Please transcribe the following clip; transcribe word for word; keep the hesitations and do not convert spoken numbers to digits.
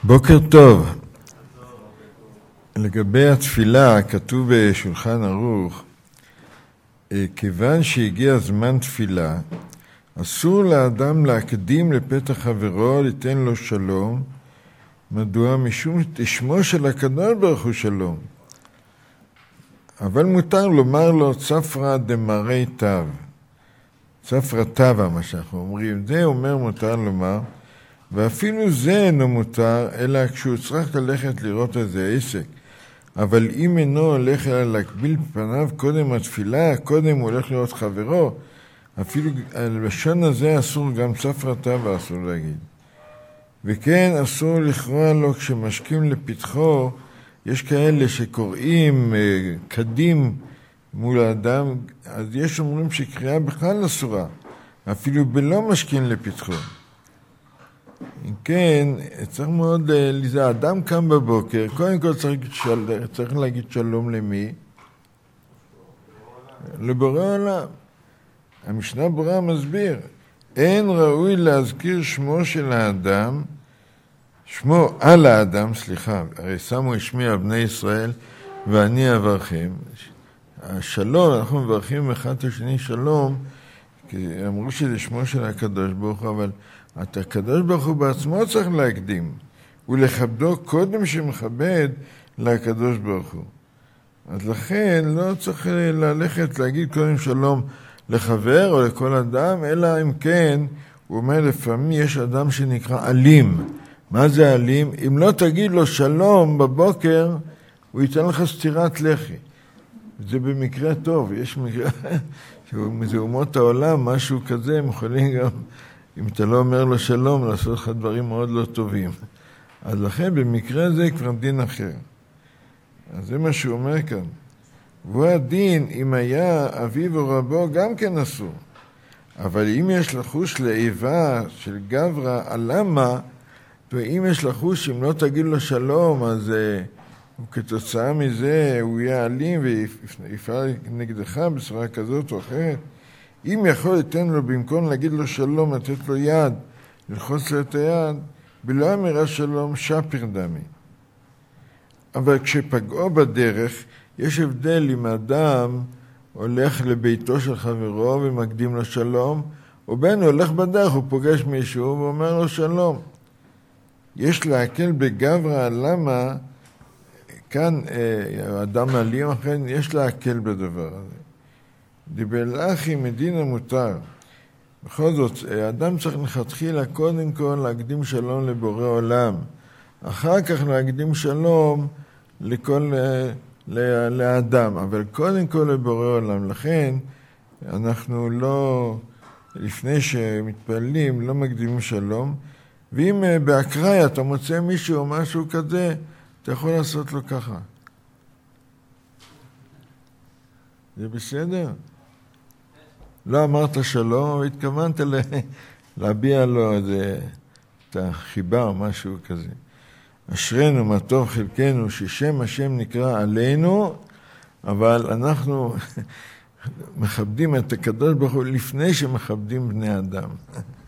בוקר טוב. לגבי התפילה, כתוב בשולחן ערוך, כיוון שהגיע זמן תפילה, אסור לאדם להקדים לפתח חברו, ליתן לו שלום. מדוע? משום שמו של הקדוש ברוך הוא שלום. אבל מותר לומר לו צפרא דמרי תו. צפרא תווה, מה שאנחנו אומרים. זה אומר מותר לומר, ואפילו זה אינו מותר, אלא כשהוא צריך ללכת לראות איזה עסק. אבל אם אינו הולך אלא להקביל פניו קודם התפילה, קודם הוא הולך לראות חברו, אפילו הלשון הזה אסור, גם צפרא תווה אסור להגיד. וכן אסור לכרוע לו כשמשקים לפתחו, יש כאלה שקוראים קדים מול האדם, אז יש אומרים שקריאה בכלל אסורה, אפילו בלא משקים לפתחו. אם כן, צריך מאוד, לזה אדם קם בבוקר, קודם כל צריך, של, צריך להגיד שלום למי? לבורא עולם. המשנה ברורה מסביר, אין ראוי להזכיר שמו של האדם, שמו על האדם, סליחה, הרי שמו השמי על בני ישראל ואני אברכם. השלום, אנחנו מברכים אחד את השני שלום, כי אמרו שזה שמו של הקדוש ברוך הוא, אבל את הקדוש ברוך הוא בעצמו צריך להקדים, ולכבדו קודם שמכבד לקדוש ברוך הוא. אז לכן לא צריך ללכת להגיד קודם שלום לחבר או לכל אדם, אלא אם כן, הוא אומר לפעמים יש אדם שנקרא אלים. מה זה אלים? אם לא תגיד לו שלום בבוקר, הוא ייתן לך סטירת לחי. זה במקרה טוב, יש מקרה, זה אומות העולם, משהו כזה, הם יכולים גם, אם אתה לא אומר לו שלום, לעשות לך דברים מאוד לא טובים. אז לכן במקרה זה כבר דין אחר. אז זה מה שהוא אומר כאן. והוא הדין, אם היה אביו או רבו, גם כן אסור. אבל אם יש לחוש לאיבה של גברא, למה? ואם יש לחוש, אם לא תגיד לו שלום, אז uh, כתוצאה מזה הוא יהיה אלים ויפעל נגדך בצורה כזאת או אחרת. אם יכול לתן לו במקום להגיד לו שלום, לתת לו יד, ללחוץ לו את היד, בלא אמירה שלום, שפיר דמי. אבל כשפגעו בדרך, יש הבדל אם האדם הולך לביתו של חברו ומקדים לו שלום, או בין הוא הולך בדרך, הוא פוגש מישהו ואומר לו שלום. יש להקל בגברא, למה? כאן האדם מעלים אחרי, יש להקל בדבר הזה. דיבלחי מדין המותר. בכל זאת, האדם צריך לכתחילה קודם כל להקדים שלום לבורא עולם. אחר כך להקדים שלום לכל, לאדם, אבל קודם כל לבורא עולם. לכן אנחנו לא, לפני שמתפללים, לא מקדימים שלום. ואם באקראי אתה מוצא מישהו או משהו כזה, אתה יכול לעשות לו ככה. זה בסדר? לא אמרת שלום, והתכוונת להביע לו איזה, את החיבה או משהו כזה. אשרנו מה טוב חלקנו, ששם השם נקרא עלינו, אבל אנחנו מכבדים את הקדוש ברוך הוא לפני שמכבדים בני אדם.